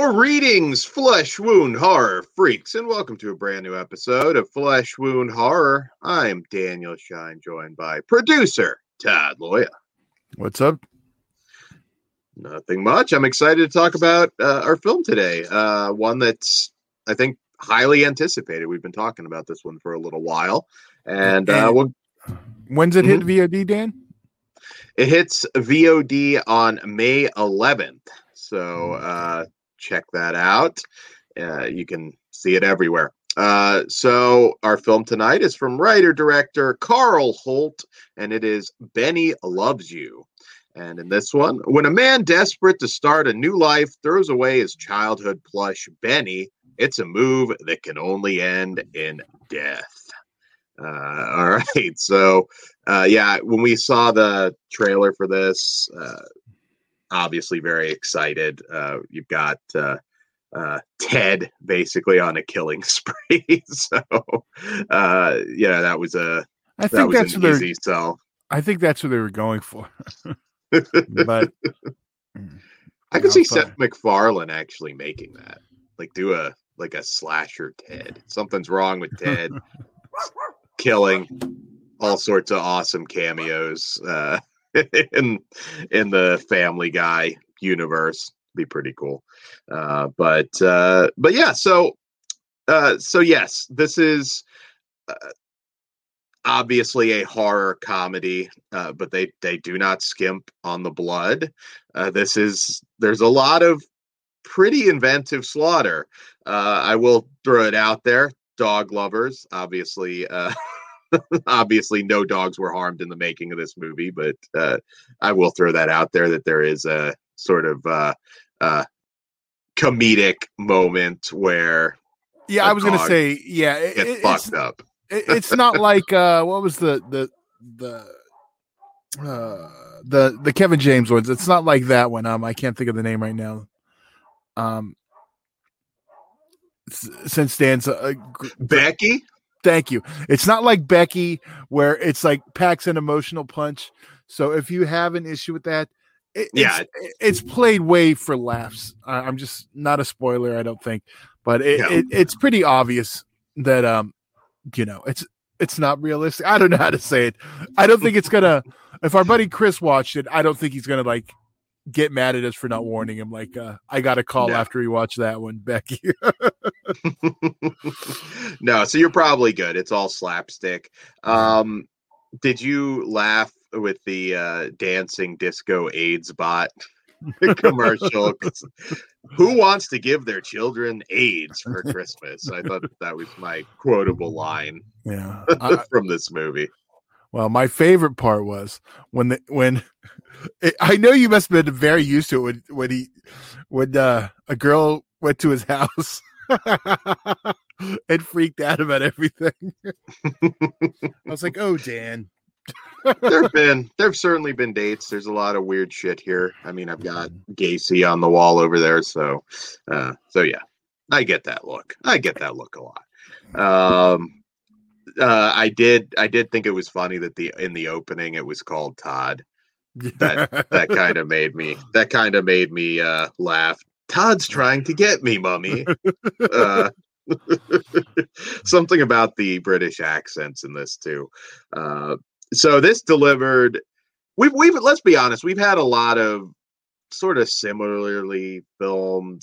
Greetings, flesh wound horror freaks, and welcome to a brand new episode of Flesh Wound Horror. I'm Daniel Shine, joined by producer Todd Loya. What's up? Nothing much. I'm excited to talk about our film today. One that's, I think, highly anticipated. We've been talking about this one for a little while. And when's it hit VOD, Dan? It hits VOD on May 11th. So check that out. You can see it everywhere. So our film tonight is from writer-director Carl Holt, and it is Benny Loves You. And in this one, when a man desperate to start a new life throws away his childhood plush, Benny, it's a move that can only end in death. All right. So, when we saw the trailer for this, obviously very excited. You've got Ted basically on a killing spree. So, that was an easy sell. I think that's what they were going for. But I could see Seth MacFarlane actually making that, like do a slasher Ted. Something's wrong with Ted. Killing, all sorts of awesome cameos in the Family Guy universe. Be pretty cool. But yeah. So yes, this is obviously a horror comedy, but they do not skimp on the blood. There's a lot of pretty inventive slaughter. I will throw it out there. Dog lovers, obviously, obviously no dogs were harmed in the making of this movie, but I will throw that out there that there is a sort of comedic moment where I was going to say, it's fucked up. It's not like what was the Kevin James ones. It's not like that one. I can't think of the name right now. Since Dan's Becky. Thank you. It's not like Becky where it's like packs an emotional punch. So if you have an issue with that, it's played way for laughs. I'm just not a spoiler, I don't think, but it's pretty obvious that it's not realistic. I don't know how to say it. I don't think it's gonna. If our buddy Chris watched it, I don't think he's gonna like get mad at us for not warning him. Like I got a call after he watched that one, Becky. No, so you're probably good. It's all slapstick. Did you laugh with the dancing disco AIDS bot commercial? Who wants to give their children AIDS for Christmas? I thought that was my quotable line from this movie. Well, my favorite part was when I know you must have been very used to it when a girl went to his house and freaked out about everything. I was like, "Oh, Dan." There've certainly been dates. There's a lot of weird shit here. I mean, I've got Gacy on the wall over there, so yeah, I get that look. A lot. I did think it was funny that in the opening it was called Todd. That kind of made me laugh. Todd's trying to get me, mummy. Something about the British accents in this too. So this delivered. We've let's be honest. We've had a lot of sort of similarly filmed,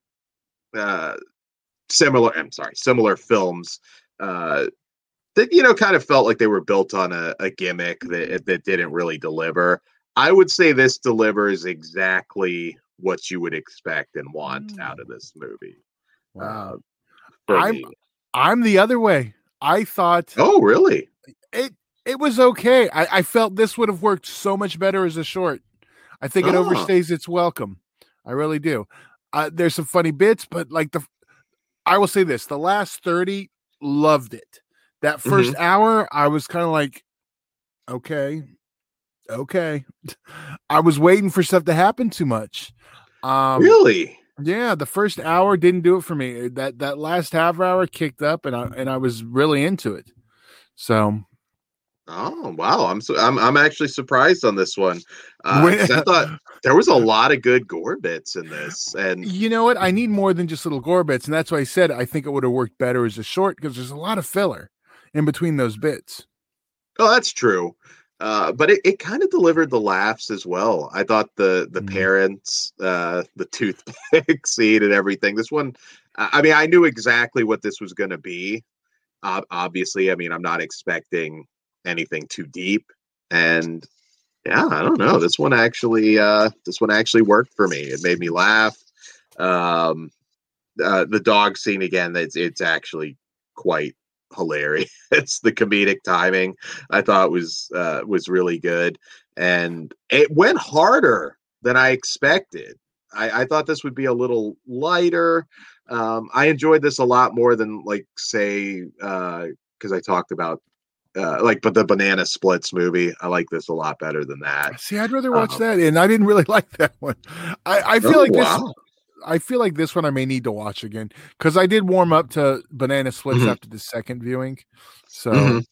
similar films that kind of felt like they were built on a gimmick that didn't really deliver. I would say this delivers exactly what you would expect and want out of this movie. Wow. I'm the other way. I thought. Oh, really? It was okay. I felt this would have worked so much better as a short. I think it overstays its welcome. I really do. There's some funny bits, but I will say this: the last 30, loved it. That first hour, I was kind of like, okay. I was waiting for stuff to happen too much. Really? Yeah, the first hour didn't do it for me. That last half hour kicked up, and I was really into it. So, Oh wow, I'm actually surprised on this one, 'cause I thought there was a lot of good gore bits in this, and you know what? I need more than just little gore bits, and that's why I said I think it would have worked better as a short because there's a lot of filler in between those bits. oh, that's true. But it kind of delivered the laughs as well. I thought the parents, the toothpick scene and everything. This one, I mean, I knew exactly what this was going to be. Obviously, I mean, I'm not expecting anything too deep, and yeah, I don't know. This one actually worked for me. It made me laugh. Um, the dog scene again. It's actually quite hilarious. The comedic timing I thought was really good, and it went harder than I expected. I thought this would be a little lighter. I enjoyed this a lot more than like say because I talked about but the Banana Splits movie. I like this a lot better than that. See, I'd rather watch that, and I didn't really like that one. I feel like this. Wow. I feel like this one I may need to watch again because I did warm up to Banana Splits after the second viewing. So,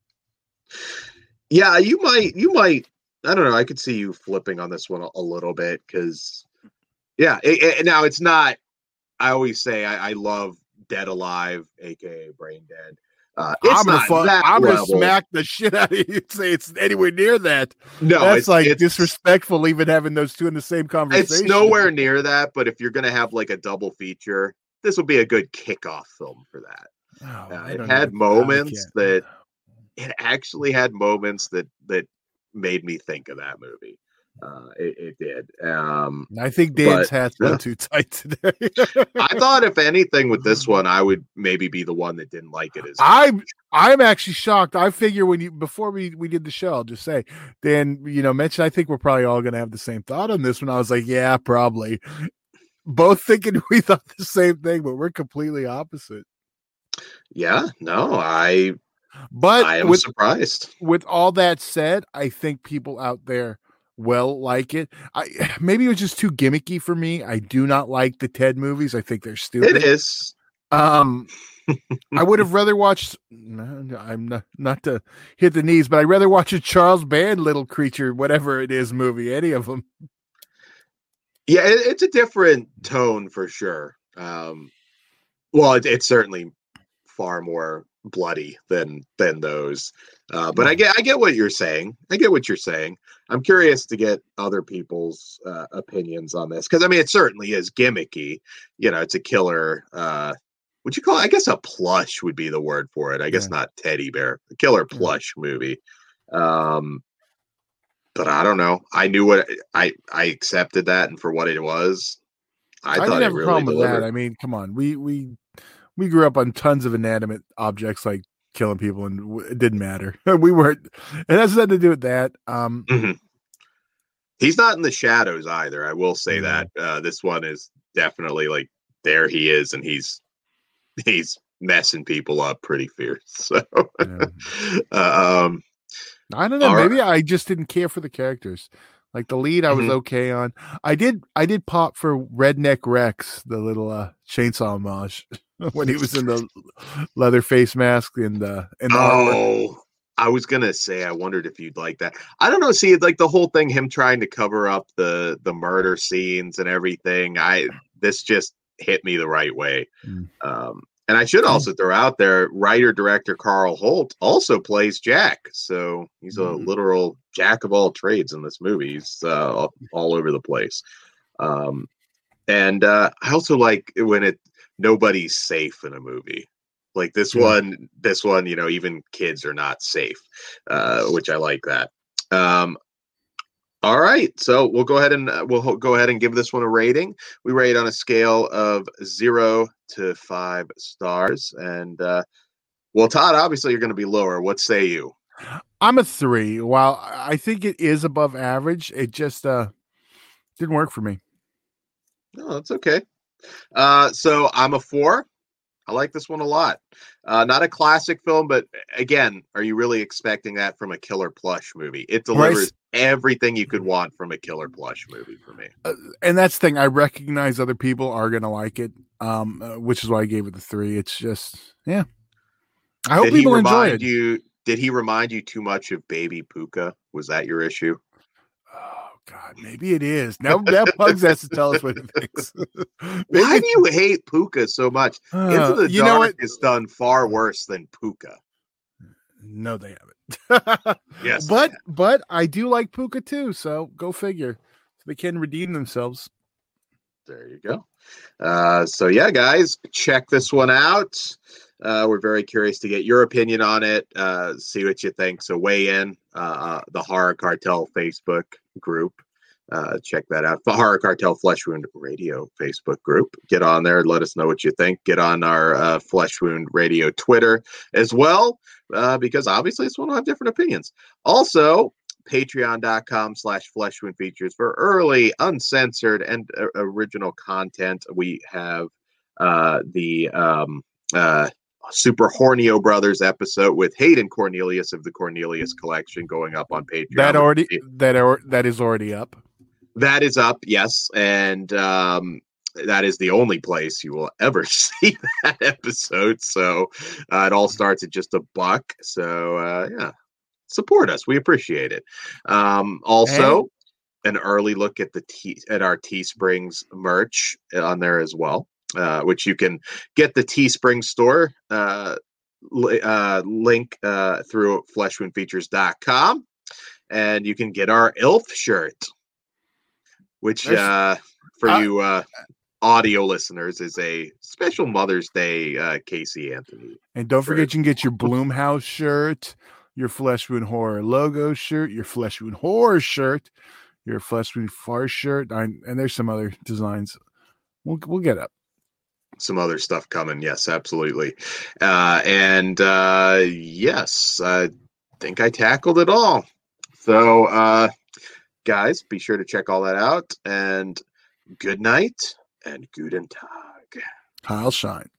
yeah, you might. I don't know. I could see you flipping on this one a little bit because, yeah. Now it's not. I always say I love Dead Alive, aka Brain Dead. It's I'm gonna smack the shit out of you and say it's anywhere near that. No, that's it's disrespectful even having those two in the same conversation. It's nowhere near that, but if you're gonna have like a double feature, this will be a good kickoff film for that. It had moments that it actually had moments that made me think of that movie. It did. I think Dan's hat's not too tight today. I thought, if anything, with this one, I would maybe be the one that didn't like it as much. I'm actually shocked. I figure before we did the show, I'll just say, Dan, mentioned I think we're probably all gonna have the same thought on this one. I was like, yeah, probably. Both thinking we thought the same thing, but we're completely opposite. Yeah, no, I am surprised. With all that said, I think people out there like it. Maybe it was just too gimmicky for me. I do not like the Ted movies. I think they're stupid. It is. I would have rather watched. I'm not to hit the knees, but I'd rather watch a Charles Band Little Creature, whatever it is, movie. Any of them. Yeah, it's a different tone for sure. Well, it's certainly far more bloody than those. But I get what you're saying. I'm curious to get other people's opinions on this because I mean it certainly is gimmicky. It's a killer. Would you call it? I guess a plush would be the word for it. I guess not teddy bear. A killer plush movie. But I don't know. I knew what I accepted that, and for what it was, I thought didn't have it a problem really with delivered. that. I mean, come on, we grew up on tons of inanimate objects like killing people, and it didn't matter. We weren't. It has nothing to do with that. He's not in the shadows either. I will say that this one is definitely like there. He is, and he's messing people up pretty fierce. So, I don't know. Maybe I just didn't care for the characters. Like the lead, I was okay on. I did pop for Redneck Rex, the little chainsaw homage when he was in the leather face mask and armor. I was gonna say I wondered if you'd like that. I don't know. See, like the whole thing, him trying to cover up the murder scenes and everything. This just hit me the right way. And I should also throw out there, writer-director Carl Holt also plays Jack. So he's a literal jack of all trades in this movie. He's all over the place. And I also like when nobody's safe in a movie. Like this one, even kids are not safe, which I like that. All right, so we'll go ahead and give this one a rating. We rate on a scale of 0 to 5 stars, and Todd, obviously you're going to be lower. What say you? I'm a 3. While I think it is above average, it just didn't work for me. No, that's okay. So I'm a 4. I like this one a lot. Not a classic film, but again, are you really expecting that from a killer plush movie? It delivers everything you could want from a killer plush movie for me. And that's the thing. I recognize other people are going to like it, which is why I gave it the 3. It's just, I hope people enjoy it. Did he remind you too much of Baby Puka? Was that your issue? Oh God, maybe it is. Now Pugs has to tell us what he thinks. Why do you hate Puka so much? Into the Dark is done far worse than Puka. No, they haven't. Yes, but I do like Puka too. So go figure. So they can redeem themselves. There you go. So yeah, guys, check this one out. We're very curious to get your opinion on it. See what you think. So weigh in. The Horror Cartel Facebook group. Check that out. The Horror Cartel Flesh Wound Radio Facebook group. Get on there. Let us know what you think. Get on our Flesh Wound Radio Twitter as well, because obviously this one will have different opinions. Also, patreon.com/fleshwoundfeatures for early, uncensored, and original content. We have the Super Hornio Brothers episode with Hayden Cornelius of the Cornelius Collection going up on Patreon. That is already up. That is up, yes, and that is the only place you will ever see that episode. So it all starts at just $1. So yeah, support us; we appreciate it. Also, an early look at at our Teesprings merch on there as well, which you can get the Teespring store link through fleshwoundfeatures.com, and you can get our ILF shirt, which for you audio listeners is a special Mother's Day Casey Anthony. And don't forget, you can get your Bloomhouse shirt, your Flesh Wound Horror logo shirt, your Flesh Wound Horror shirt, your Flesh Wound Farce shirt, and there's some other designs. We'll get up. Some other stuff coming, yes, absolutely. And yes, I think I tackled it all. So, guys, be sure to check all that out. And good night and guten Tag. Heil shine.